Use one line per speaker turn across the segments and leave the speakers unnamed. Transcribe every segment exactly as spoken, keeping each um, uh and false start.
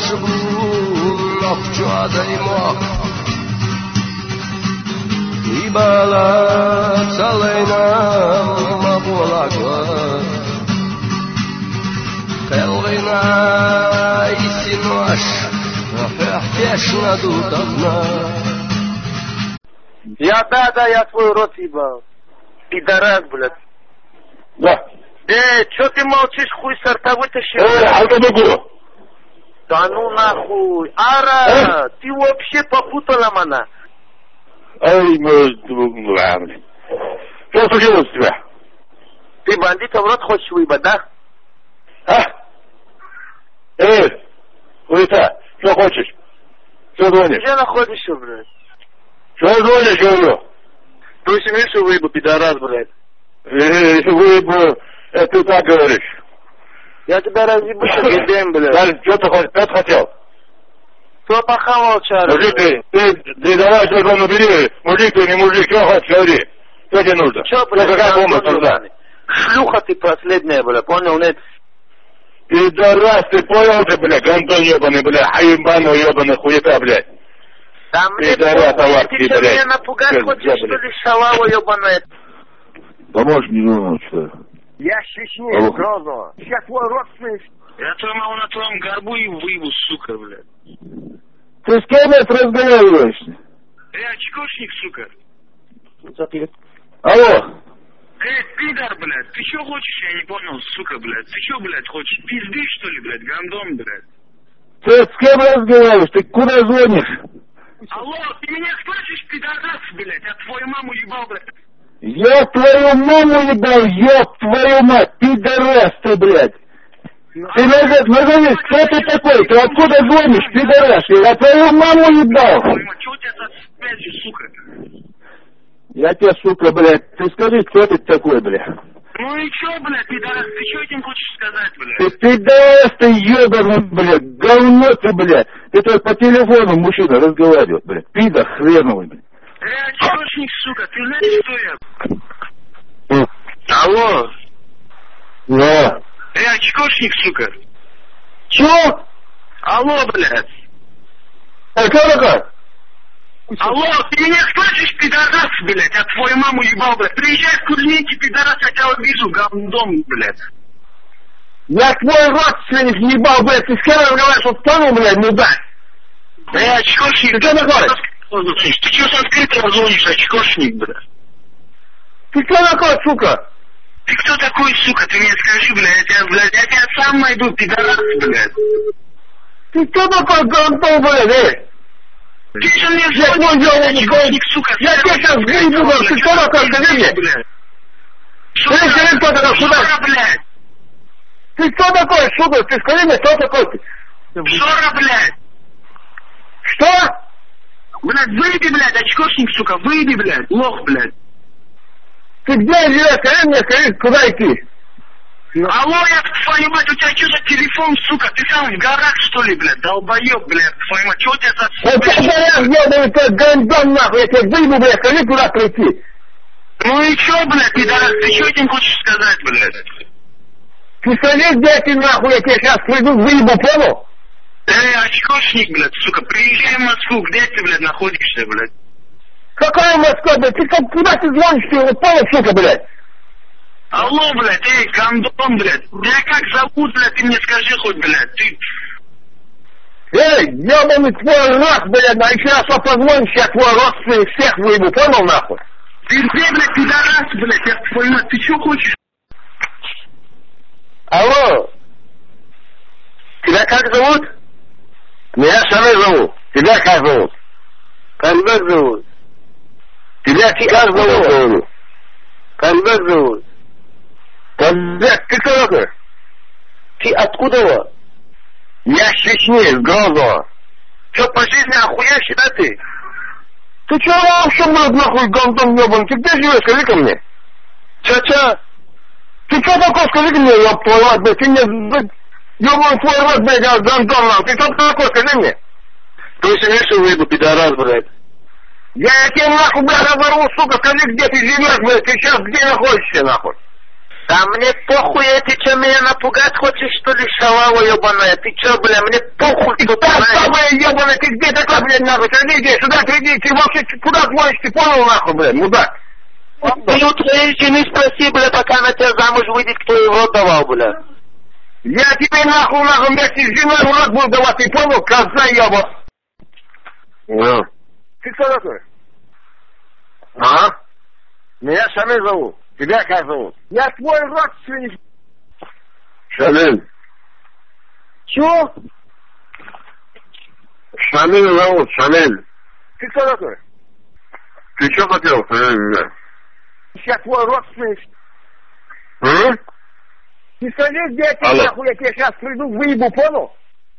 лохчада и мох. И бала целейна мабулагла. Келвина и синош, фешна дудовна.
Я, да, да, я твой рот ебал. Пидорас, блядь.
Да.
Эй, чё ты молчишь, хуй сорта вытащил?
Эй, а это бегу.
Да ну нахуй. Ара,
Эй.
ты вообще попутала мана.
Эй, ну, ладно. Что случилось у тебя?
Ты бандита в рот хочешь выебать, да?
А? Эй, хуета, что хочешь? Что звонишь?
Где находишься, блядь?
Что звонишь, говорю?
Ты умеешь выебать, пидорас, блядь?
Эй, выебу, это ты так говоришь.
Я тебя разъебу, гидем, блядь.
Дальше, что ты хоть, пять хотел?
Кто похавал, чара?
Мужик, ты, ты, ты давай телефон убери, мужик ты, не мужик, что хочешь, говори. Что тебе нужно?
Чё, блядь,
какая помощь нужна?
Шлюха ты последняя, блядь, понял, нет?
Пидорас, ты понял ты, бля, гандон ебаный, бля, хаебану ебаный, хуета, блядь.
Да мне
Пидорас,
похуй,
аварский,
ты что,
блядь.
меня напугать
Блядь,
хочешь,
блядь.
что ли, шалава ебаная?
Поможешь мне, ну, что?
Я с Чечни, Грозного. Сейчас твой родственник.
Я твою маму на твоем горбу и выебу, сука, блядь.
Ты с кем это разговариваешь?
Эй, очкошник, сука.
Алло.
Эй, пидор, блядь, ты чё хочешь, я не понял, сука, блядь. Ты чё, блядь, хочешь? Пизды, что ли, блядь, гандон, блядь?
Ты с кем разговариваешь? Ты куда звонишь?
Алло, ты меня слышишь, пидорас, блядь? Я твою маму ебал, блядь.
Я твою маму ебал, ёб твою мать, пидорас ты, блядь. Ты назад, назови, кто ты такой? Ты откуда звонишь, пидорас? Я твою маму ебал.
Чё у тебя за связи, сука?
Я тебе, сука, блядь, ты скажи, кто ты такой, блядь?
Ну и чё, блядь, пидорас, ты чё этим хочешь сказать, блядь?
Ты пидорас, ты ебаный, блядь, говно ты, блядь. Ты только по телефону мужчина разговаривает, блядь, пидор хреновый, блядь.
Эй, очкошник, сука, ты знаешь, кто я? Алло.
Да.
Эй, очкошник, сука.
Чё?
Алло, блядь.
А кто такой?
Алло, ты меня слышишь, пидорас, блядь? Я твою маму ебал, блядь. Приезжай в Кузьминки, пидорас, я тебя увижу, говном, блядь.
Я твой родственник ебал, блядь, ты с кем разговариваешь, вот понял, блядь, мудак?
Эй, очкошник.
Ты что такой?
Ты чё с открытого звонишь, очкошник, блядь?
Ты кто такой, сука?
Ты кто такой, сука? Ты мне скажи, блядь, я тебя, блядь, я тебя сам найду, пидорас, блядь.
Ты кто такой, гандон, блядь, эй?
Ты же мне
Я
звонишь,
понял,
блядь, очкошник, сука.
Я тебя сейчас выйду, блядь, ты кто такой, скажи мне?
Блядь.
Ты скажи, кто такой,
Шура,
куда?
блядь.
Ты кто такой, сука? Ты скажи мне, кто такой ты?
Шура, блядь.
Что?
Блядь, выйди, блядь, очкошник, сука, выйди, блядь, лох, блядь.
Ты где живешь? Скажи мне, скажи, куда идти?
Алло, я твою мать, у тебя что за телефон, сука? Ты сам в горах, что ли, блядь? Долбоёб, блядь, твою мать, что у тебя за...
Вот ты горах, ебаный, ты гандон, нахуй, я тебе выйду, блядь, скажи, куда прийти?
Ну и чё, блядь, пидорас, ты чё этим хочешь сказать, блядь?
Ты скажи, где ты, нахуй, я тебе сейчас приду, выебу, понял?
Эй, очкошник, блядь, сука, приезжай в Москву, где ты, блядь, находишься, блядь?
Какая Москва, блядь? Ты как, куда ты звонишь, ты вот понял, сука, блядь?
Алло, блядь, эй, гандон, блядь, меня как зовут, блядь, ты мне скажи хоть, блядь, ты...
Эй, ебаный твой рот, блядь, а еще раз позвонишь, я твой родственник всех выебу, понял, нахуй?
Ты где, блядь, пидорас, блядь, я твою мать, ты чё хочешь?
Алло. Тебя как зовут? Меня Шамиль зовут. Тебя как зовут?
Кальбек зовут.
Тебя как зовут, говорю?
Кальбек зовут.
Кальбек, ты кто такой?
Ты откуда?
Я с Чечни, из Грозного.
Чё, по жизни охуевший, да ты?
Ты чё вообще, блядь, нахуй, гандон ебаный? Ты где живешь, скажи-ка мне?
Чё-чё?
Ты что такой, скажи-ка мне, ёб твой рот, блядь, ты мне, блядь, ёбаный твой рот, блядь, гандон, нахуй, ты кто такой, скажи мне?
Ты усилишь выебу, пидорас, блядь.
Я тебе нахуй, блядь, разорву, сука, скажи, где ты живешь, блядь, ты сейчас где находишься, нахуй?
Да мне похуй, ты что, меня напугать хочешь, что ли, шалава ебаная? Ты что, бля, мне похуй, кто ты знаешь? Ебаная, ты где такой, блядь, нахуй? Иди, иди, сюда, иди, ты вообще куда звонишь, ты понял, нахуй, блядь, мудак? Ты у твоей жены спроси, бля, пока она тебя замуж выйдет, кто его рот давал, бля. Я тебе нахуй, нахуй, вместе с женой в рот буду давать, ты понял, коза еба?
Ну. Ты кто такой? А? Меня Шамиль зовут. Тебя как зовут? Я твой родственник. Шамиль.
Чё?
Шамиль зовут, Шамиль.
Ты кто такой?
Ты что хотел, Шамиль?
Я твой родственник.
А?
Ты скажи, где я тебе нахуй, я тебе сейчас приду, выебу, понял?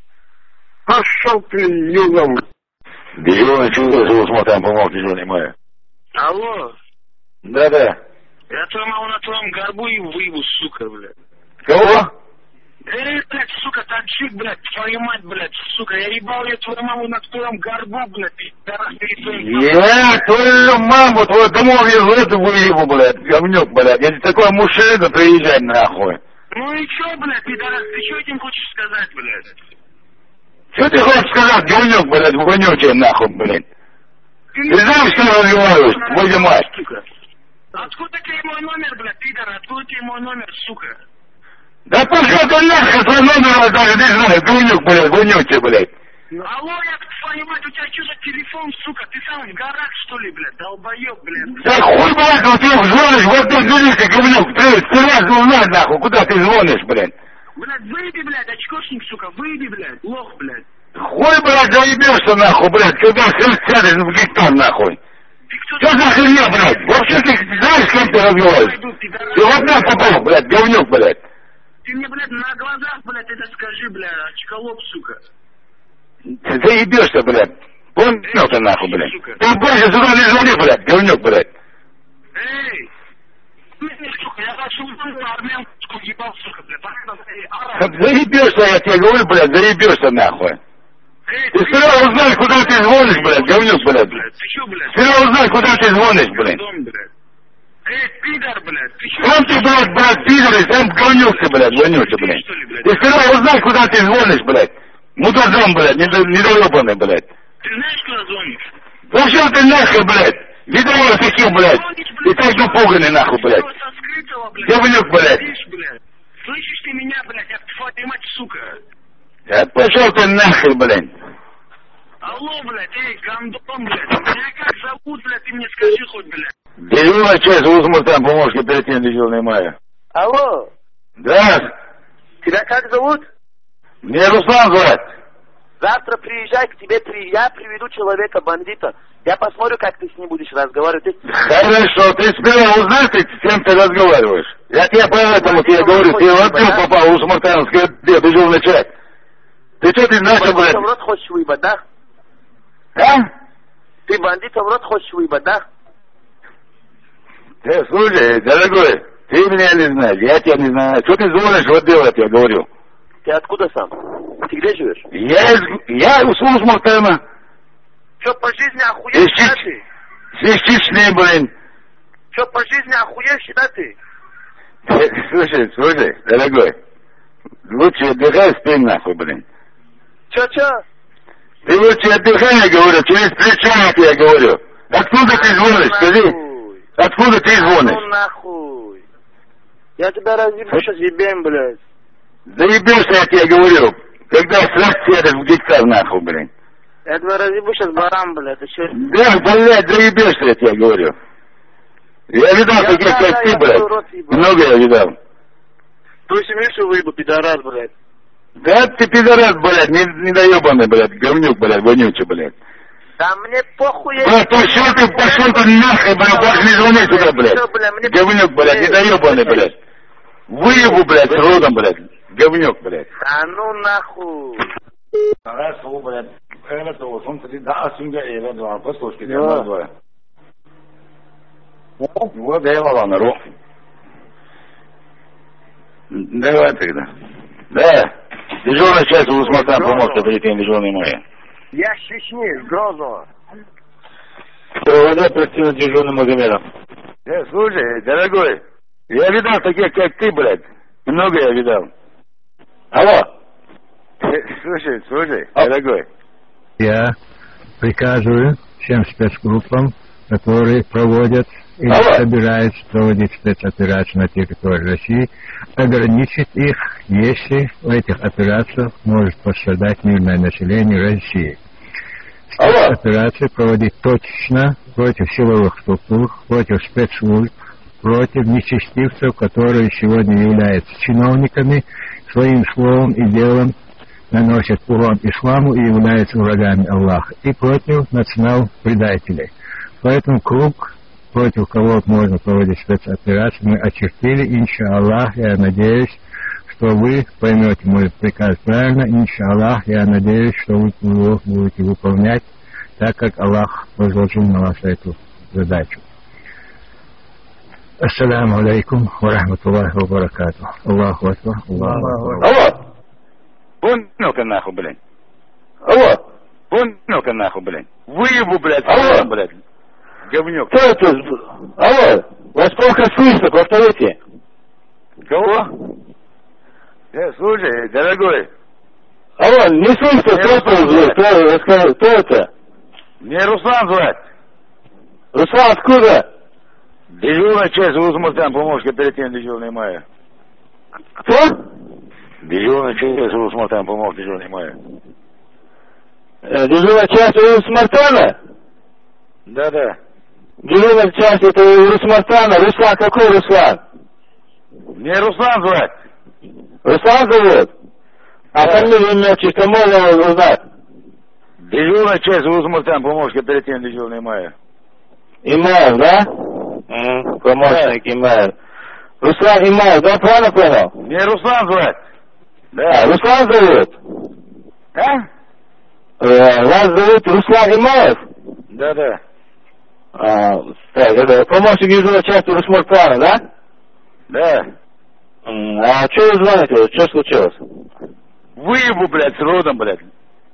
Пошел ты, югом.
Дежурный чудо, живу, смотрим, помог, дежурный мой.
Алло.
Да-да.
Я твою маму на твоем горбу и выебу, сука, блядь.
Кого?
Эй, блядь, сука, таджик, блядь, твою мать, блядь, сука, я ебал я твою маму на твоем горбу, блядь, ты пидорас, ты твою...
Я твою маму, твою домов из эту выебу, блядь, говнюк, блядь. Я такой мужчина, приезжай нахуй.
Ну и чё, блядь, пидорас, ты чё этим хочешь сказать, блядь?
Что ты хочешь сказать, говнюк, блядь, вонючий нахуй, блядь?
Ты
Ты знаешь, что я разговариваю, твою мать?
Откуда тебе мой номер, блядь, пидор, откуда тебе мой номер, сука?
Да пошел ты нахуй, твой номер даже не знаю, говнюк, блядь, вонючий, блядь.
Алло, я твою мать, у тебя что за телефон, сука? Ты сам в горах, что ли, блядь, долбоёб, блядь?
Да хуй, блядь, вот ты звонишь, вот ты звонишь, говнюк, ты стреляй, звонай, нахуй, куда ты звонишь, блядь?
Блядь, выеби, блядь, очкошник, сука, выеби, блядь, лох, блядь.
Хуй, блядь, заебешься, нахуй, блядь, когда сядешь в гектар, нахуй. Что за херня, блядь? Вообще ты знаешь, с кем ты разговариваешь? Ты в одна попал, блядь, говнюк, блядь.
Ты мне, блядь, на глазах, блядь, это скажи, блядь, очколоб, сука.
Ты заебешься, блядь. Понял ты, нахуй, блядь. Ты больше сюда не звони, блядь, говнюк, блядь.
Эй! Сука, я вашу армянку ебал, сука, блядь.
Заебешься, я тебе говорю, блядь, заебешься, нахуй. Ты сперва узнай, куда ты звонишь, блядь, говнюк, блядь.
Ты чё, блядь?
Сперва узнай, куда ты звонишь, блядь.
Эй, пидор, блядь, ты чё?
Сам ты, блядь, блядь, пидор, и сам говнюк ты, блядь, вонючий, блядь. Ты сперва узнай, куда ты звонишь, блядь. Мудазон, блядь, недоебанный, блядь.
Ты знаешь, куда звонишь?
Пошел ты нахуй, блядь. Видал таким, блядь. И так напуганный, нахуй, блядь. Говнюк, блядь.
Слышишь ты меня, блядь, я твою мать, сука.
Да пошел ты нахуй, блядь.
Алло, блядь, эй, гандон, блядь. Меня как зовут, блядь, ты мне скажи хоть, блядь.
Дежурная часть, Узмуртан, помощник оперативной дежурной мая.
Алло.
Да.
Тебя как зовут?
Меня Руслан зовут.
Завтра приезжай к тебе, при... я приведу человека-бандита. Я посмотрю, как ты с ним будешь разговаривать. Ты...
Хорошо, ты сперва узнай, ты, с кем ты разговариваешь. Я тебе поэтому тебе говорю, ты в отдел попал, у Смартановской отдел, дежурный часть. Ты что, ты знаешь, блядь?
Бандита в рот хочешь выебать, да?
А?
Ты бандита в рот хочешь выебать, да?
Ты, слушай, дорогой, ты меня не знаешь, я тебя не знаю. Что ты звонишь в отдел, я тебе говорю?
Ты откуда сам? Ты где живешь?
Я из... Я у Смартана.
Че, по жизни охуешь, да ты?
Свящичный, блин.
Че, по жизни охуешь, да ты?
Слушай, слушай, дорогой, лучше отдыхай, спи нахуй, блин.
Че-че?
Ты лучше отдыхай, я говорю, через плечо я тебе говорю. Откуда ты звонишь, скажи? Откуда ты звонишь?
Ну нахуй. Я тебя разъебу сейчас ебем, блядь.
Заебешься, я тебе говорю. Когда сразу сядешь в гектар, нахуй, блин.
Я тебя разъебу сейчас баран, блядь, ты че?
Да, блядь, заебешься, я тебе говорю. Я видал таких, как ты, блядь. Много я видал.
Твою семью выебу, пидорас, блядь.
Да ты пидорас, блядь, недоебанный, блядь, говнюк, блядь, вонючий, блядь.
Да мне похуй, я...
Да пошел ты, пошел ты нахуй, блядь, даже не звони сюда, блядь. Говнюк, блядь, недоебанный, блядь. Выебу, блядь, с родом, блядь. Говнюк, блядь.
Да ну нахуй.
Хорошо, блядь. Хорошо, солнце, да, сунга, и радуа, послушайте, я молодой. Вот, я его нару. Давай тогда. Да. Дежурная часть у Усмартан помог, оперативной дежурной моей.
Я с Чечни, с Грозного.
Провода оперативно дежурный Магомедов.
Э, слушай, дорогой,
Я видал таких, как ты, блядь. Много я видал. Алло. Слушай, слушай, а... дорогой.
Я приказываю всем спецгруппам, которые проводят или
Алло.
собираются проводить спецоперации на территории России, ограничить их, если в этих операциях может пострадать мирное население России. Спецоперации проводить точечно против силовых структур, против спецслужб, против нечестивцев, которые сегодня являются чиновниками, своим словом и делом наносят урон исламу и являются врагами Аллаха, и против национал-предателей. Поэтому круг, против кого можно проводить спецоперации, мы очертили, иншаллах. Я надеюсь, что вы поймете мой приказ правильно. Иншаллах, я надеюсь, что вы его будете выполнять так, как Аллах возложил на вас эту задачу. Ассаламу алейкум ва рахматуллахи ва баракату. Аллаху акбар. Аллаху акбар.
Алло. Понял-ка нахуй, блядь. Алло. Понял-ка нахуй, блядь. Выебу, блядь. Алло, блядь. Говнюк.
Кто это? Алло. Вас плохо слышно, повторите.
Кого? Э, слушай, дорогой.
Алло, не слышно, кто это? Кто, кто это?
Мне Руслан звать.
Руслан, откуда?
Дежурная часть Урус-Мартан, помощник оперативной дежурной Майя.
Кто?
Дежурная часть Урус-Мартан, помощник дежурной Майя.
Э, дежурная часть Урус-Мартана?
Да-да.
Дежурная часть это Урус-Мартана. Руслан, какой Руслан?
Мне Руслан звать.
Руслан зовут? А
да.
фамилию, имя, отчество можно узнать?
Дежурная часть Урус-Мартан, помощник оперативной дежурной Майя.
Имаев, да? Mm, помощник да. Имаев. Руслан Имаев, да, правильно понял?
Мне Руслан звать. Да.
А, Руслан зовут?
А?
Э, вас зовут Руслан Имаев?
Да-да.
А, так, это помощник дежурной части Урус-Мартана, да?
Да.
Mm, а что вы звоните? Что случилось?
Выебу, блядь, с родом, блядь.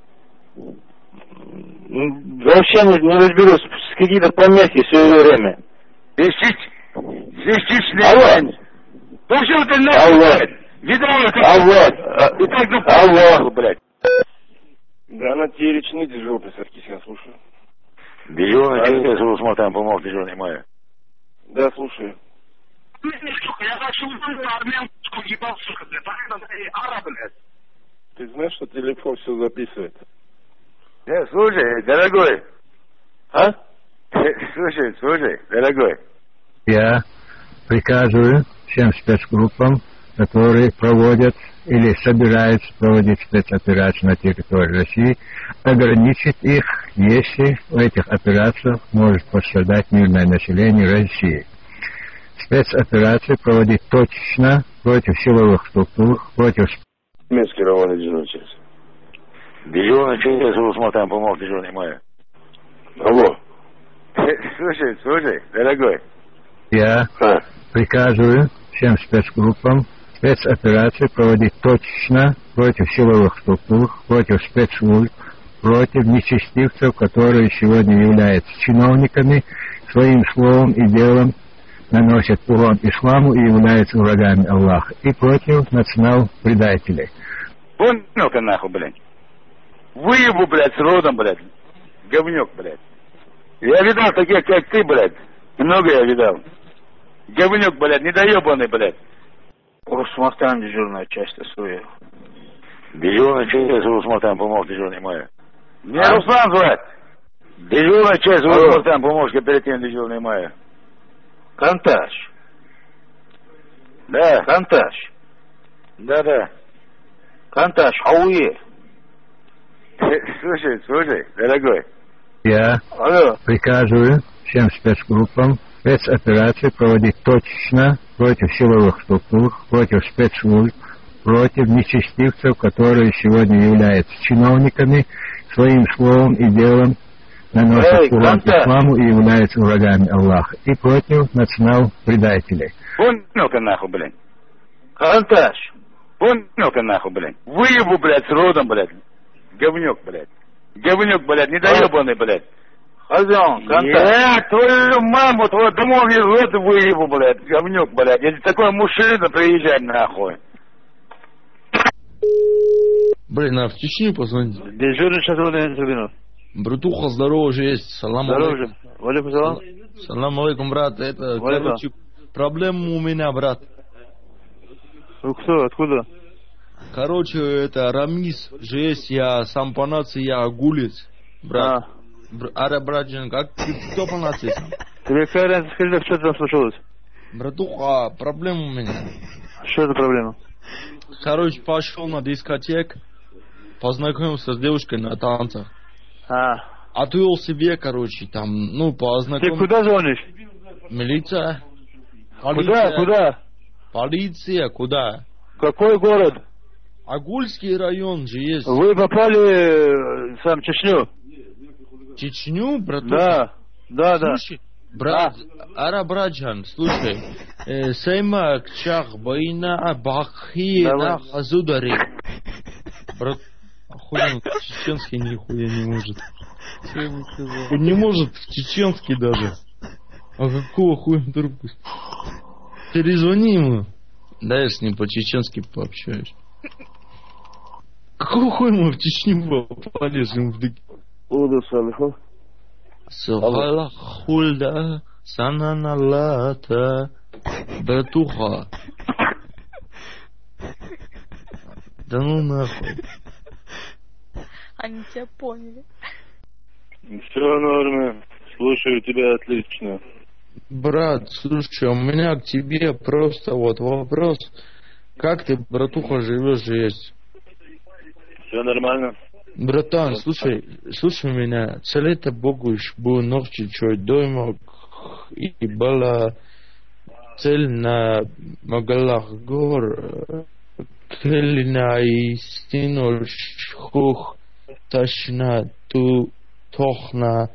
Вообще не, не разберусь, с какие-то помехи все время.
Свистичные.
Алло.
Ну что ты нахуй, блядь? Видал это?
Алло.
И так на
Алло.
блядь.
Да, на те речные дежурные, Саркисян, слушаю.
Дежурный, через Урус-Мартан, помощник дежурной Майя.
Да, слушаю.
Я хочу армянскую ебал, сука, блядь, араб, блядь.
Ты знаешь, что телефон все записывает?
Э, слушай, дорогой.
А?
Слушай, слушай, дорогой.
Я приказываю всем спецгруппам, которые проводят или собираются проводить спецоперации на территории России, ограничить их, если в этих операциях может пострадать мирное население России. Спецоперации проводить точечно против силовых структур, против...
Минский район, дежурный часть.
Дежурный часть Урус-Мартан, помощник дежурной Майя.
Алло.
Слушай, слушай, дорогой.
Я а. приказываю всем спецгруппам спецоперации проводить точечно против силовых структур, против спецслужб, против нечестивцев, которые сегодня являются чиновниками, своим словом и делом наносят урон исламу и являются врагами Аллаха, и против национал-предателей.
Понял-ка нахуй, блядь. Выебу, блядь, с родом, блядь. Говнюк, блядь. Я видал таких, как ты, блядь. Много я видал. Говнюк, блядь, недоебанный, блядь.
Урус-Мартан, дежурная часть СУЕ.
Дежурная часть Урус-Мартан, помощник дежурной Майя. Мне а? Руслан звать. Дежурная часть Урус-Мартан, помощник оперативной дежурной Майя.
Канташ.
Да.
Канташ.
Да-да.
Канташ, Хауе.
Слушай, слушай, дорогой.
Я
Алло.
приказываю всем спецгруппам спецоперации проводить точечно против силовых структур, против спецслужб, против нечестивцев, которые сегодня являются чиновниками, своим словом и делом наносят Эй, урон исламу и являются врагами Аллаха, и против национал-предателей.
Понял-ка нахуй, блядь.
Канташ.
Понял-ка нахуй, блядь. Выебу, блядь, с родом, блядь. Говнюк, блядь. Говнюк, блядь, недоебанный, блядь. Пойдем, контакт. Твою маму, твою домой в эту выебу, блядь, говнюк, блядь. Если такой мужчина, приезжай нахуй.
Блин, а в Чечню позвонить?
Дежурный сейчас Владимир.
Братуха, здорово же есть. Салам
Здорово
алейкум.
же. Валикум салам.
Салам алейкум, брат. Это,
Валикум.
короче, проблема у меня, брат.
Ну кто, откуда?
Короче, это Рамис же есть. Я сам по нации, я гулец. Брат.
А.
Бр- Ара, братжан, как ты, кто по нации сам?
Тебе какая разница, скажи, что там случилось?
Братуха, проблема у меня.
Что за проблема?
Короче, пошел на дискотеку, познакомился с девушкой на танцах.
А.
Отвел себе, короче, там, ну,
Ты
познакомился.
куда звонишь?
Милиция.
Куда,
Полиция.
куда?
Полиция, куда?
Какой город?
Агульский район же есть.
Вы попали э, сам в Чечню?
Чечню, братуха?
Да, да, да.
Слушай, брат, Ара, братжан, слушай, э, Сейма Кчах Байна Бахи
Давай.
на Хазудари. Брат, охуенно, чеченский нихуя не может. Он не может чеченский даже. А какого хуя он трубку? Перезвони ему. Да, я с ним по-чеченски пообщаюсь. Какого хуя мы в Чечню полезем в дык?
Уду салиху.
Сухала хульда сананалата братуха. Да ну нахуй.
Они тебя поняли.
Все норма. Слушаю тебя отлично.
Брат, слушай, у меня к тебе просто вот вопрос. Как ты, братуха, живешь есть?
Все нормально.
Братан, слушай, слушай меня. Целэто Богуш был ночью чуть дома и была цель на Магалах гор. Келина и стену шхух ташна ту тохна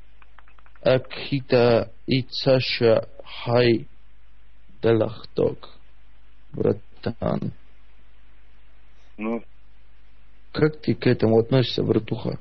акита и цаша хай далахток. Братан.
Ну,
Как ты к этому относишься, братуха?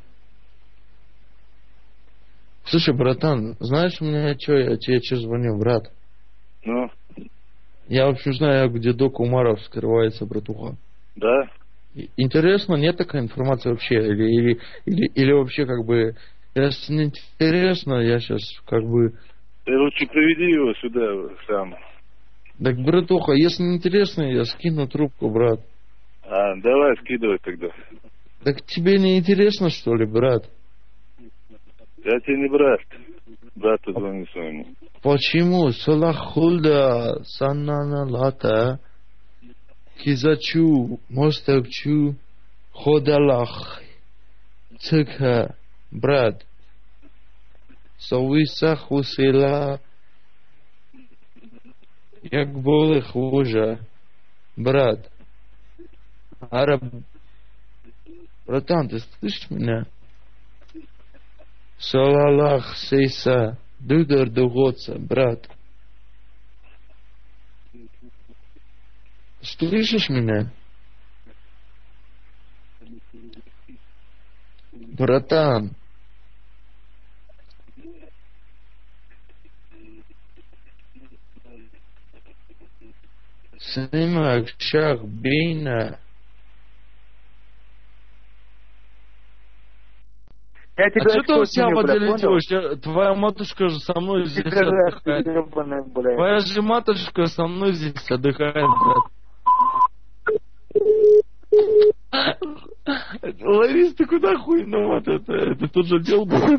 Слушай, братан, знаешь меня, что я тебе что звоню, брат?
ну,
Я вообще знаю, где док Умаров скрывается, братуха.
да.
И- Интересно, нет такой информации вообще? Или, или, или, или вообще как бы... Если не интересно, я сейчас как бы...
Ты лучше приведи его сюда сам.
Так, братуха, если не интересно, я скину трубку, брат.
А, давай скидывай тогда.
Так тебе не интересно, что ли, брат?
Я тебе не брат. Брату звони своему.
Почему? Салахулда сананалата кизачу мостакчу ходалах цыка брат совиса хусила як болы хуже брат араб братан, ты слышишь меня? Салалах сейса Дудар дугоца, брат. Слышишь меня? Братан. Снимак шах бейна.
Я
А
тебя
что ты у себя
понял,
поделитесь? Твоя матушка же со мной здесь отдыхает. Твоя же матушка со мной здесь отдыхает, брат. Ларис, ты куда хуйноват? Это, это тот же дел был?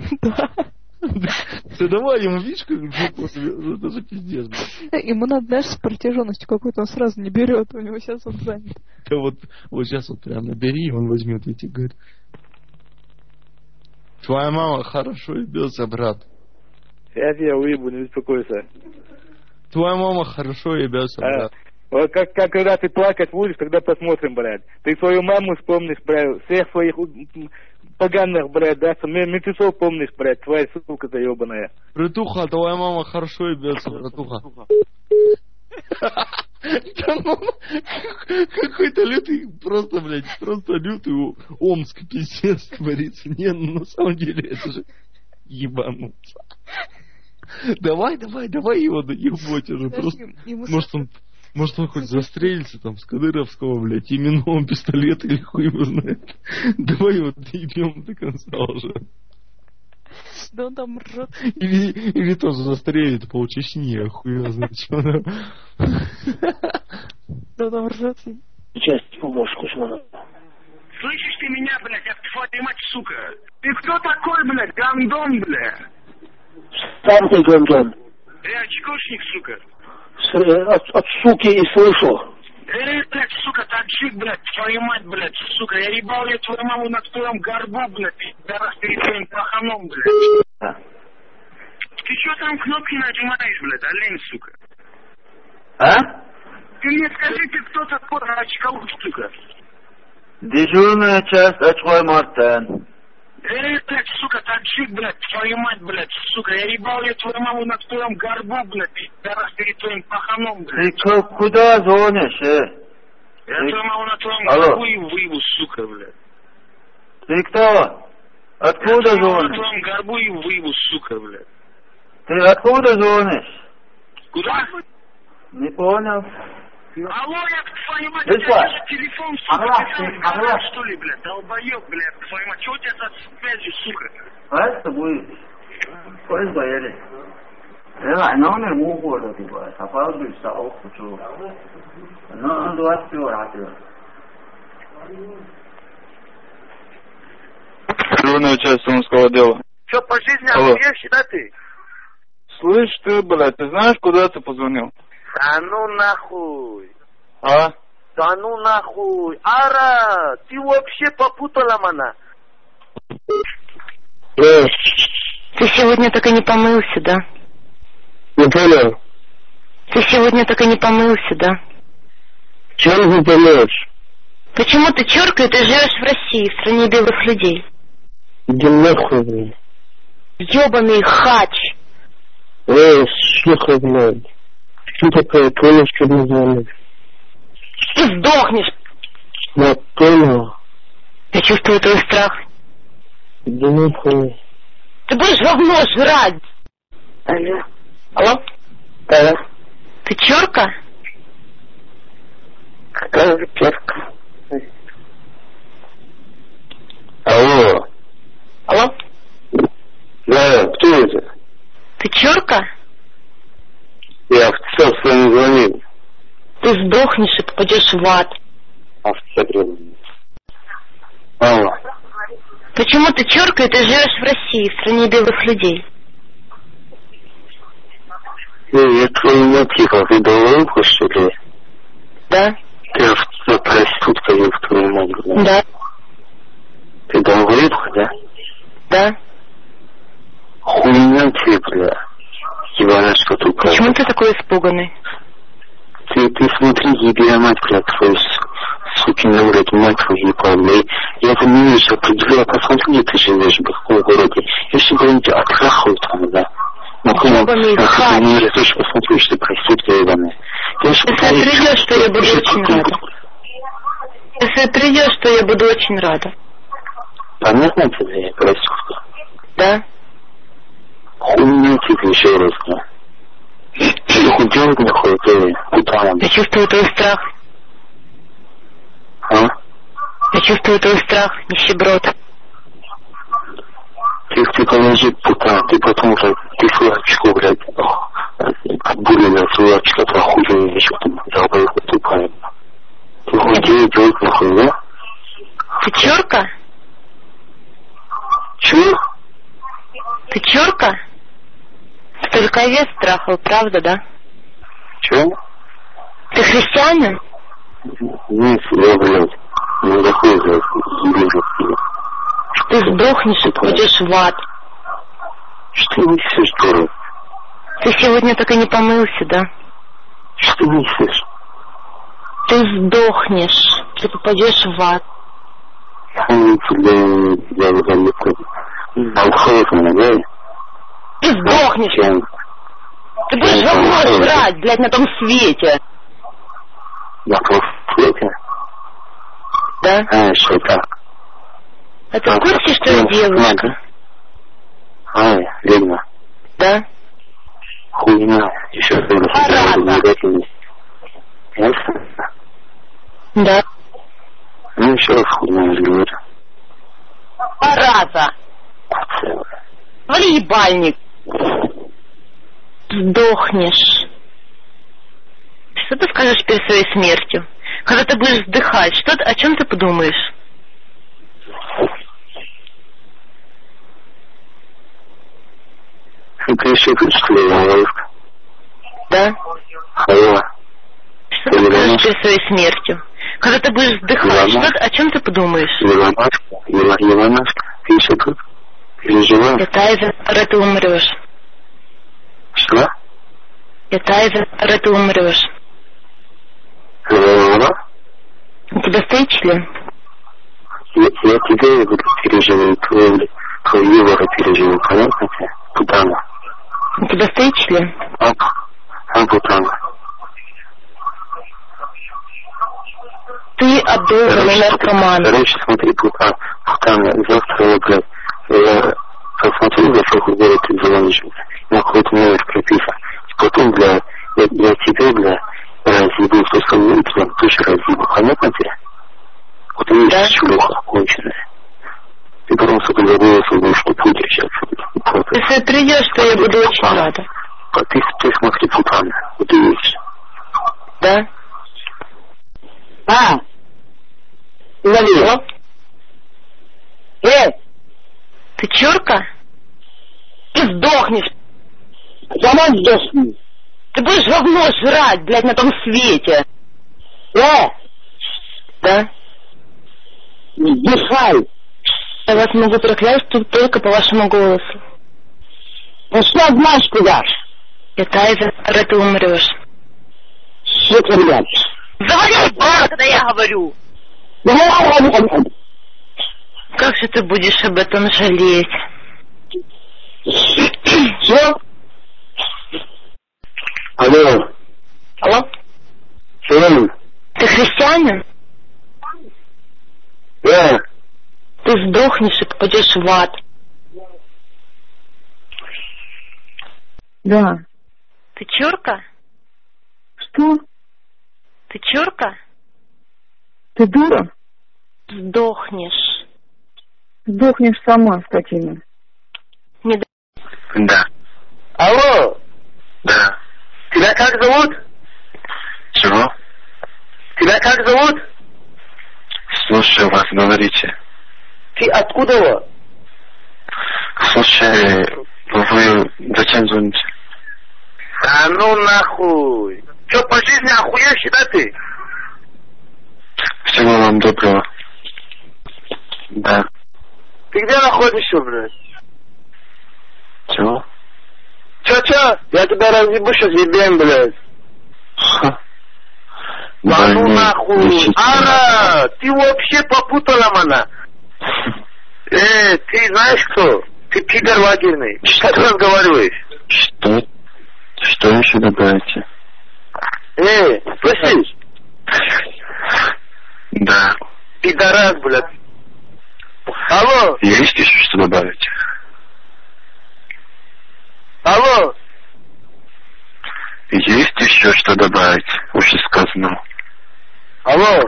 Ты давай ему видишь, как жопу связывает. Это же пиздец, блядь.
Ему надо, знаешь, с протяженностью какой-то он сразу не берет. У него сейчас он занят.
Да вот, вот сейчас вот прям набери, и он возьмет и тебе говорит. Твоя мама хорошо ебется, брат.
Я тебя уебу, не беспокойся.
Твоя мама хорошо ебется,
А,
брат.
вот как, как когда ты плакать будешь, тогда посмотрим, блядь. Ты свою маму вспомнишь, блядь, всех своих м, поганых, блядь, да, мертвецов помнишь, блядь, твоя сука заебаная.
Братуха, твоя мама хорошо ебется, братуха. Какой-то лютый, просто, блядь, просто лютый Омск, пиздец, творится. Не, ну на самом деле, это же... ебануться. Давай, давай, давай его доебать уже. Просто, может, он, может, он хоть застрелится там с Кадыровского, блядь, именного пистолета или хуй его знает. Давай его доебем до конца уже.
Да он там ржет.
Или, или тоже застрелит пол Чечни, охуенно, что она.
Да он там ржет.
Часть помощь Кузьмана.
Слышишь ты меня, блядь, я твою мать, сука? Ты кто такой, блядь, гандон, блядь?
Сам ты гандон.
Я очкошник, сука.
С, от, от суки и слышу.
Эй, блядь, сука, таджик, блядь, твою мать, блядь, сука, я ебал я твою маму на твоем горбу, блядь, я раз перед твоим паханом, блядь.
А.
Ты чё там кнопки нажимаешь, блядь, олень, сука?
А?
Ты мне скажи, ты кто такой, очкалук, сука?
Дежурная часть, очкой Мартен.
Эй, блядь, сука, таджик, блядь, твою мать, блядь, сука, я ебал я твою маму на твоем горбу, блядь, я раз перед твоим паханом, блядь.
Ты куда звонишь, э?
Я твою маму на твоем
Алло.
горбу и выебу, сука, блядь.
Ты кто? Откуда
Я твою маму на
звонишь?
твоем горбу и выебу, сука, блядь.
Ты откуда звонишь?
Куда?
Не понял.
Алло, я твою мать, у
Слышь,
тебя же телефон, сука,
ага,
ты там
ага.
гараж, что ли, блядь, долбоёб, блядь, твою мать, чё у тебя за связью, сука?
А с тобой? Ой, бояли. Я номер мугода, ты бы, опаздывай, стал, хочу. Ну, двадцать пять.
Дежурная часть Сумского дела.
Чё, по жизни
Алло.
охуевший, да ты?
Слышь ты, блядь, ты знаешь, куда ты позвонил?
Да ну нахуй.
А?
Да ну нахуй. Ара, ты вообще попутала мана.
Ты сегодня так и не помылся, да?
Не понял.
Ты сегодня так и не помылся, да?
Чем ты помоешь?
Почему ты чёрка, и ты живешь в России, в стране белых людей?
Иди нахуй, блин.
Ёбаный хач!
Эй, шлюха, блядь. Ты такая, понял, что не звонишь?
Ты сдохнешь!
Я понял.
Я чувствую твой страх.
Иди нахуй.
Ты будешь говно жрать!
Алло.
Алло?
Да.
Ты чёрка?
Какая перка? Алло.
Алло?
Да, кто это?
Ты чёрка?
Я офицер с вами звонил.
Ты сдохнешь и попадешь в ад.
Офицер. Алло.
Почему ты чёрка, и ты живешь в России, в стране белых людей?
Эй, я твою мать, тихо, ты долбоёбка, что ли?
Да.
Ты офицер проститутка, ёб твою мать, блядь.
Да.
Ты долбоёбка, да?
Да.
Хуйня тебе, бля. Ебаная шкатулка.
Почему ты такой испуганный?
Ты, ты смотри, еби я мать, блядь, твою сукину, блядь, мать твою ебал, блядь. Я это не вижу, определю, посмотри, где ты живешь, в каком городе. Я все говорю, тебя отхахают там, да. Ну, хуйня, я не вижу, точно посмотри, что ты проститутка ебаная.
Если придешь, то я буду очень рада. Если придешь, то я буду очень рада.
Понятно тебе, проститутка?
Да.
Хуйня тебе еще раз, да. Ты хоть делать нахуй, ты куда надо?
Я чувствую твой страх.
А?
Я чувствую твой страх, нищеброд.
Ты, ты положи, пута, ты потом уже, ты свою очку, блядь, отбурила свою очку, ты охуенный еще там, долбоёбка тупая. Ты хоть делать, делать нахуй, да?
Ты чёрка?
Чё?
Ты чёрка? Ты только овец трахал, правда, да?
Чё?
Ты христианин?
Нет, я, блядь, не захуй, блядь, ебежу.
Ты сдохнешь и попадешь в ад.
Что несешь, дурак?
Ты сегодня так и не помылся, да?
Что несешь?
Ты сдохнешь, ты попадешь в ад.
Хуй тебе, я уже не помню. Алхоев меня, да?
Ты сдохнешь! Ты будешь говно жрать, блядь, на том свете!
На том свете?
Да?
А, что так?
А ты в курсе, что я девушка?
Ай, ведьма.
Да?
Хуйня. Еще раз говорю. Ясно?
Да.
Ну, еще раз хуйня разговор.
Зараза! Вали ебальник. Сдохнешь. Что ты скажешь перед своей смертью? Когда ты будешь вздыхать, что ты, о чем ты подумаешь?
Это еще впечатление,
Да?
Алло.
Что ты скажешь перед своей смертью? Когда ты будешь вздыхать, что ты, о чем ты подумаешь?
Иванашка, Иванашка, ты еще тут? Переживаешь?
Это из-за которой ты умрешь.
Что?
Это из-за которой ты умрешь.
Ла-ла-ла?
У тебя стоит член?
Я, я тебя буду переживать, твой, твой Евора переживать, понятно тебе? Путана.
У тебя стоит член?
А, а Путана.
Ты обдолбанный наркоман.
Короче, смотри, Путана, Путана, завтра, блядь, я посмотрю, за сколько город ты звонишь, на какой-то номер прописан. Потом, бля, я, я тебе, бля, разъебу, кто со мной, прям тоже разъебу, понятно тебе? Вот ты есть да? Шлюха конченая. Ты потом, сука, за голосом будешь не путь сейчас.
Если придешь, то я буду очень рада.
А ты, ты смотри, Путана, вот ты видишь.
Да?
А! Лови. Э!
Ты чурка? Ты сдохнешь.
Сама сдохни.
Ты будешь говно жрать, блядь, на том свете.
Э!
Да?
Дыхай.
Я вас могу проклясть тут только по вашему голосу.
Ну что знаешь куда?
Это из-за которой ты умрешь.
Сука, блядь.
Завали бар, когда я говорю. Как же ты будешь об этом жалеть?
Что?
Алло.
Алло?
Что?
Ты христианин?
Да.
Ты сдохнешь и попадешь в ад.
Да.
Ты чурка?
Что?
Ты чурка?
Ты дура?
Сдохнешь.
Сдохнешь сама, скотина.
Не
Да.
Алло.
Да.
Тебя как зовут?
Чего?
Тебя как зовут?
Слушай, вас говорите.
Ты откуда?
Слушай, вы зачем звоните?
А ну нахуй. Че, по жизни охуевший, да ты?
Всего вам доброго. Да.
Ты где находишься, блядь?
Чего?
Че-че? Я тебя разъебу сейчас ебем, блядь.
Ха.
Да ну нахуй. Ара, ты вообще попутала, мана. Э, ты знаешь кто? Ты пидор лагерный. Как ты разговариваешь?
Что? Что еще добавите?
Э, слышишь?
Да.
Пидорас, блядь. Алло.
Есть еще что добавить?
Алло.
Есть еще что добавить? Уже сказано.
Алло.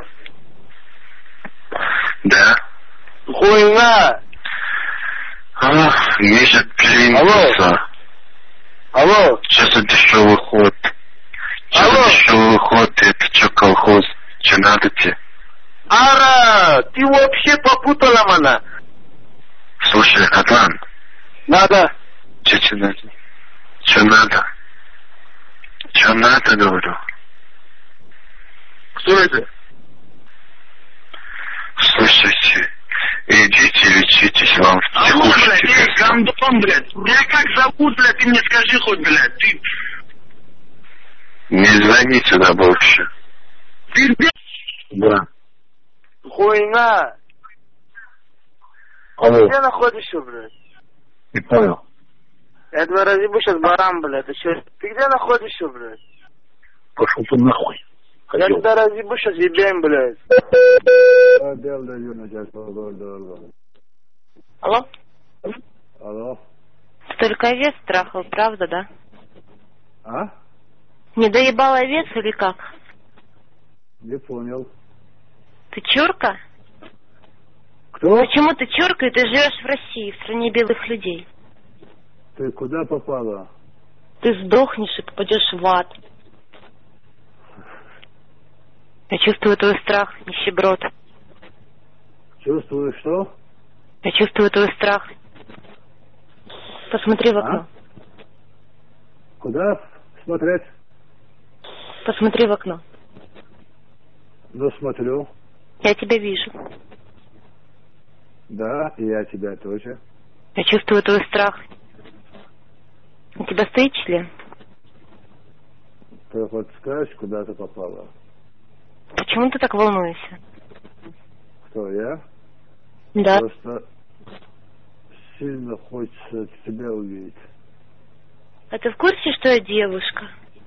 Да.
Хуйня.
Ах, ниже плинтуса.
Алло.
Что за дешевый ход? Что за дешевый ход? Это что, колхоз? Что надо тебе?
Ара, ты вообще попутала, мана.
Слушай, Атлан.
Надо.
Что тебе надо? Что надо? Что надо, говорю?
Кто это?
Слушайте, идите лечитесь, вам в
Алло,
психушке.
блядь, эй, гандон, блядь. Тебя как зовут, блядь, ты мне скажи хоть, блядь. Ты...
Не звони сюда больше.
Ты, блядь.
Да.
Хуйня.
Алло.
Где находишься, блядь?
Не понял.
Я тебя разъебу сейчас баран, блядь. Ты, че? Ты где находишься, блядь?
Пошел ты нахуй.
Я тебя разъебу сейчас ебем, блядь.
Алло?
Алло.
только овец трахал, правда, да?
А?
Не доебал овец или как?
Не понял.
Ты чурка?
Кто?
Почему ты чурка, и ты живешь в России, в стране белых людей?
Ты куда попала?
Ты сдохнешь и попадешь в ад. Я чувствую твой страх, нищеброд.
Чувствуешь что?
Я чувствую твой страх. Посмотри в окно.
А? Куда смотреть?
Посмотри в окно.
Ну, смотрю.
Я тебя вижу.
Да, и я тебя тоже.
Я чувствую твой страх. У тебя стоит член?
Ты хоть скажешь, куда ты попала?
Почему ты так волнуешься?
Кто, я?
Да.
Просто сильно хочется тебя увидеть.
А ты в курсе, что я девушка?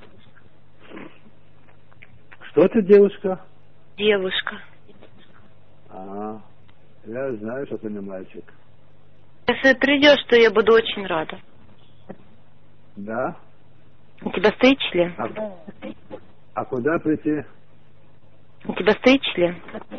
Что ты, девушка?
Девушка.
А, я знаю, что ты не мальчик.
Если придешь, то я буду очень рада.
Да?
У тебя стоит член?
А, а куда прийти?
У тебя стоит член?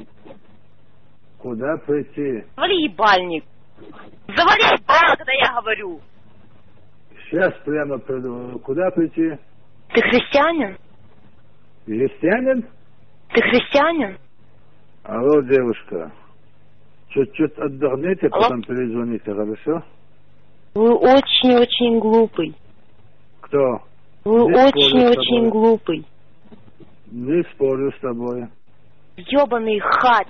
Куда прийти?
Завали ебальник! Завали ебальник, когда я говорю!
Сейчас прямо приду. Куда прийти?
Ты христианин?
Христианин?
Ты христианин?
Алло, девушка. Чуть-чуть отдохните,
Алло?
потом перезвоните, хорошо?
Вы очень-очень глупый.
Кто?
Вы
Не
очень-очень глупый.
Не спорю с тобой.
Ёбаный хач.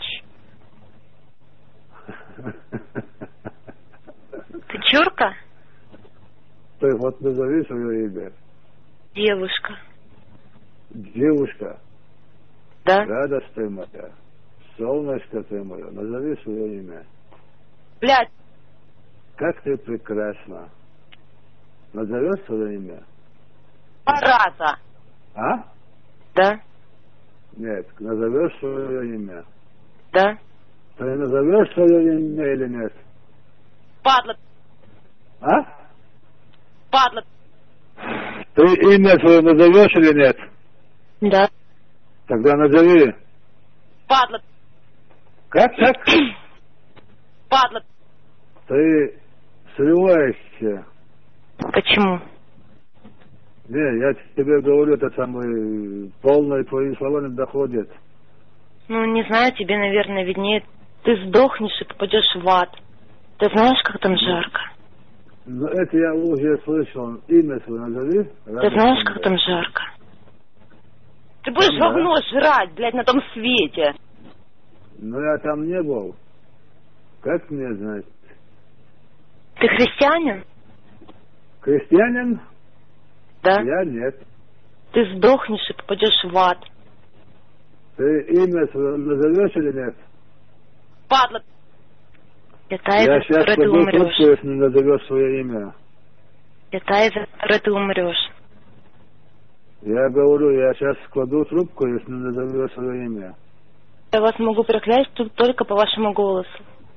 Ты чурка?
Ты вот назови свое имя.
Девушка.
Девушка.
Да?
Радость ты моя. Солнышко ты мое. Назови свое имя.
Блядь.
Как ты прекрасна. Назовешь свое имя?
Два раза.
А?
Да?
Нет. Назовешь свое имя?
Да?
Ты назовешь свое имя или нет?
Падла.
А?
Падла.
Ты имя свое назовешь или нет?
Да.
Тогда назови.
Падла.
Как так?
Падла.
Ты срываешься.
Почему?
Не, я тебе говорю, это самое, полные твои слова не доходят.
Ну, не знаю, тебе, наверное, виднее. Ты сдохнешь и попадешь в ад. Ты знаешь, как там жарко?
Ну, это я уже слышал. Имя свое назови.
Ты знаешь, как там жарко? Ты будешь
Да.
говно жрать, блядь, на том свете.
Но я там не был. Как мне знать?
Ты христианин?
Крестьянин?
Да.
Я нет.
Ты сдохнешь и попадешь в ад.
Ты имя свое назовешь или нет?
Падла. Это
Я
из-за
сейчас
которой ты
пойду
умрешь.
трубку, если не назовешь свое имя.
Это из-за которой ты умрешь.
Я говорю, я сейчас кладу трубку, если не назовешь свое имя.
Я вас могу проклясть тут только по вашему голосу.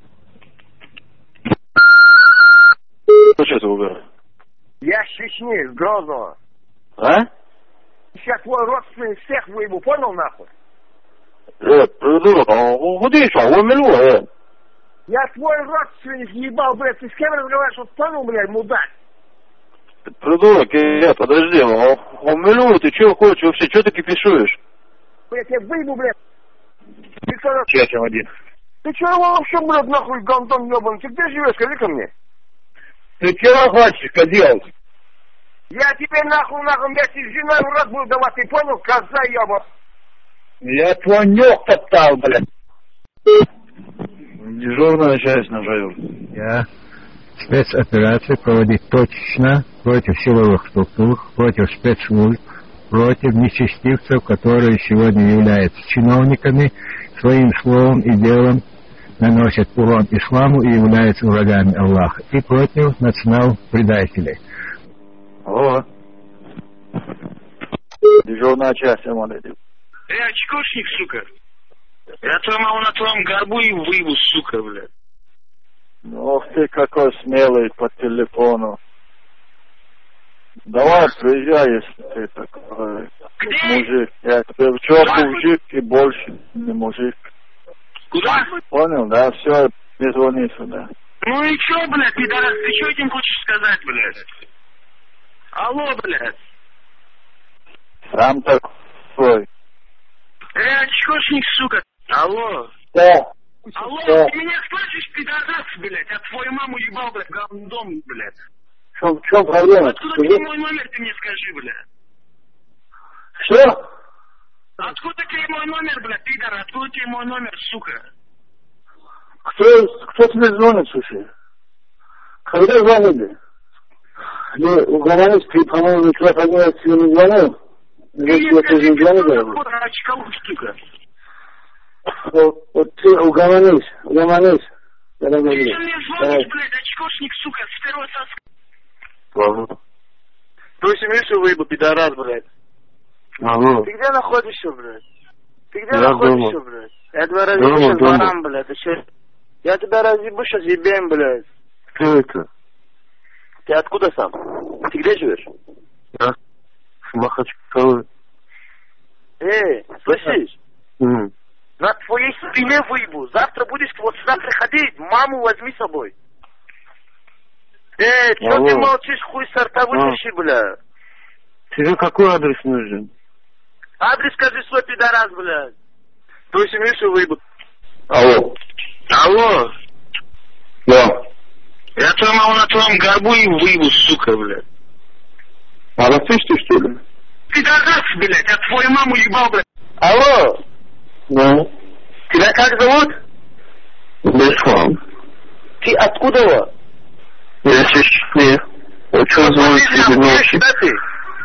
Что что ты убираешь?
Я с Чечни, с Грозного.
А?
Сейчас твой родственник всех выебу, понял нахуй?
Э, придурок, а куда еще? Он миллион, э.
Я твой родственник ебал, блядь, ты с кем разговариваешь, вот понял, блядь, мудак?
Придурок, э, подожди, он, он миллион, ты что хочешь вообще, что ты кипишуешь?
Блядь, я выебу, блядь. Ты кто?
Честно, один.
Ты что вообще, блядь, нахуй, гандон ебаный? Ты где живешь, скажи-ка мне?
Ты чего хочешь, козел?
Я тебе нахуй, нахуй, я тебе с женой в рот буду давать, ты понял, коза еба?
Я твой нюх топтал, блядь. Дежурная часть, нажаю.
Я спецоперации проводить точно против силовых структур, против спецслужб, против нечестивцев, которые сегодня являются чиновниками, своим словом и делом наносят урон исламу и являются врагами Аллаха, и против национал-предателей.
О. Дежурная часть, я молодец.
Эй, очкошник, сука. Я твою маму на твоем горбу и выебу, сука, блядь.
Ох ты какой смелый по телефону. Давай, приезжай, если ты такой мужик. Я теперь четко мужик и больше не мужик.
Куда?
Понял, да? Все, не звони сюда.
Ну и чё, блядь, пидорас, ты чё этим хочешь сказать, блядь? Алло, блядь.
Сам такой.
Э, очкошник, сука. Алло.
Да.
Алло,
да.
Ты меня слышишь, пидорас, блядь? Я твою маму ебал, блядь, говном, блядь.
В чем, в чем проблема?
Откуда тебе мой номер, ты мне скажи, блядь?
Что?
Откуда тебе мой номер, блядь, пидор? Откуда тебе мой номер, сука?
Кто, кто тебе звонит, слушай? Когда звонили? Ну, уговорились, ты, по-моему, человек один раз тебе не звонил?
Ты мне скажи, ты кто очкалук, сука?
Вот, вот ты уговорились, уговорились.
Ты что мне звонишь, блядь, очкошник, сука, с первого соска?
Алло.
То есть Миша выебу, пидорас, блядь.
Алло.
Ты где находишься, блядь? Ты где
Я
находишься,
дома.
блядь? Я тебя разъебу сейчас ворам, блядь. Ты че? Я тебя разъебу сейчас ебем, блядь.
Кто это?
Ты откуда сам? Ты где живешь?
Я с Махачкалы.
Эй, слышишь?
Mm.
На твоей спине выебу. Завтра будешь вот сюда приходить, маму возьми с собой. Эй, что ты молчишь, хуй сорта вытащи, бля?
Тебе какой адрес нужен?
Адрес скажи свой, пидорас, блядь. То есть Мишу выебут.
Алло.
Алло.
Да.
Я твою маму на твоем горбу и выебу, сука, блядь.
А расслышь ты, что ли?
Пидорас, блядь, я твою маму ебал, блядь. Алло.
Да.
Тебя как зовут?
Беслан.
Ты откуда?
Я честнее. Очень звонит тебе ночью.
Да ты?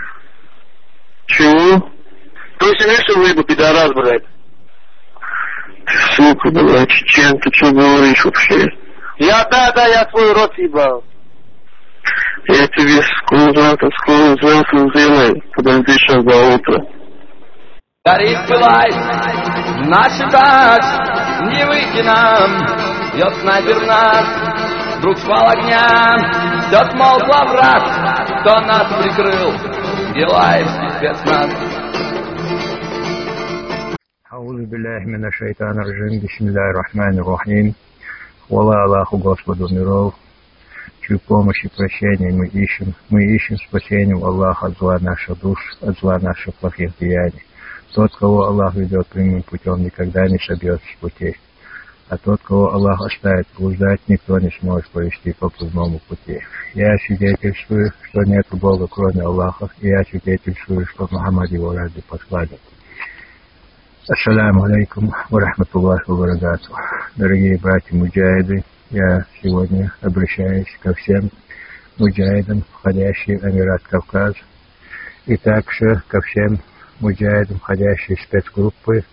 Чего?
То есть Мишу выебу, пидорас, блядь.
Сука, блядь, чечен, ты что говоришь вообще?
Я, да, да, я твой рот ебал.
Я тебе скоро завтра, скоро завтра сделаю. Подожди сейчас до утра.
Горит, пылает наша дача, не выйти нам, бьет снайпер в нас, вдруг спал огня, все смолкло враг, кто нас прикрыл, Гилаевский спецназ.
Аузу биллахи минаш шайтанир раджим, бисмиллахир рахманир рахим. Хвала Аллаху, Господу миров, чью помощь и прощение мы ищем. Мы ищем спасение у Аллаха от зла наших душ, от зла наших плохих деяний. Тот, кого Аллах ведет прямым путем, никогда не собьется с пути. А тот, кого Аллах оставит блуждать, никто не сможет повести по прямому пути. Я свидетельствую, что нет Бога, кроме Аллаха, и я свидетельствую, что Мухаммад его разве посланник. Ассаляму алейкум ва рахматуллахи ва баракатух. Дорогие братья-муджахиды, я сегодня обращаюсь ко всем муджахидам, входящим в Эмират Кавказ, и также ко всем муджахидам, входящие в спецгруппы,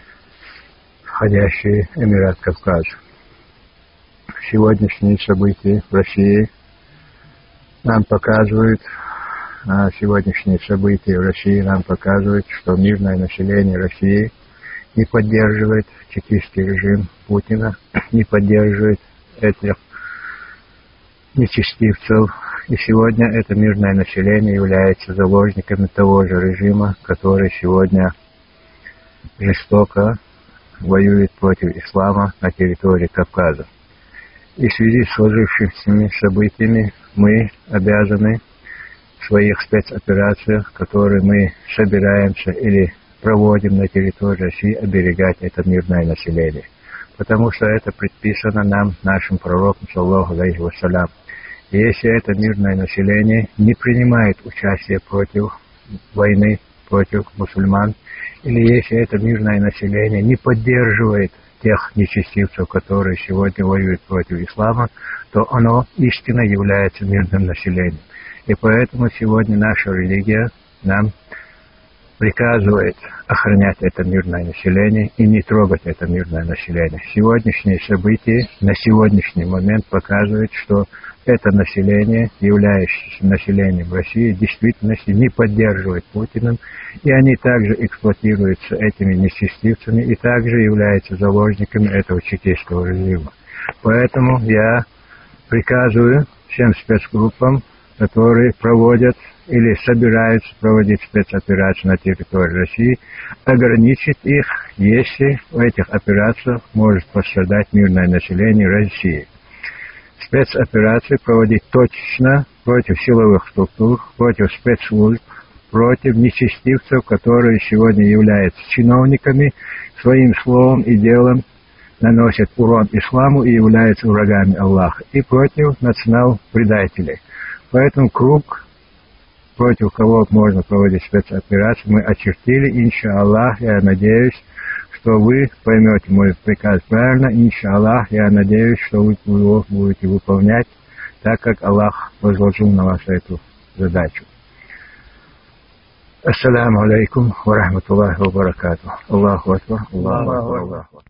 входящие в Эмират Кавказ. Сегодняшние события в России нам показывают, а сегодняшние события в России нам показывают, что мирное население России не поддерживает чекистский режим Путина, не поддерживает этих нечестивцев. И сегодня это мирное население является заложниками того же режима, который сегодня жестоко воюет против ислама на территории Кавказа. И в связи с сложившимися событиями мы обязаны в своих спецоперациях, которые мы собираемся или проводим на территории России, оберегать это мирное население. Потому что это предписано нам, нашим пророком, саллаллаху алейхи вассалям. И если это мирное население не принимает участие против войны, против мусульман, или если это мирное население не поддерживает тех нечестивцев, которые сегодня воюют против ислама, то оно истинно является мирным населением. И поэтому сегодня наша религия нам приказывает охранять это мирное население и не трогать это мирное население. Сегодняшние события на сегодняшний момент показывают, что это население, являющееся населением России, в действительности не поддерживает Путина, и они также эксплуатируются этими нечестивцами и также являются заложниками этого чекистского режима. Поэтому я приказываю всем спецгруппам которые проводят или собираются проводить спецоперации на территории России, ограничить их, если в этих операциях может пострадать мирное население России. Спецоперации проводить точно против силовых структур, против спецслужб, против нечестивцев, которые сегодня являются чиновниками, своим словом и делом наносят урон исламу и являются врагами Аллаха, и против национал-предателей. Поэтому круг, против кого можно проводить спецоперации, мы очертили, иншаллах. Я надеюсь, что вы поймете мой приказ правильно. Иншаллах, я надеюсь, что вы его будете выполнять, так как Аллах возложил на вас эту задачу. Ассаламу алейкум ва рахматуллахи ва баракатух. Аллаху акбар, Аллаху акбар, Аллаху акбар.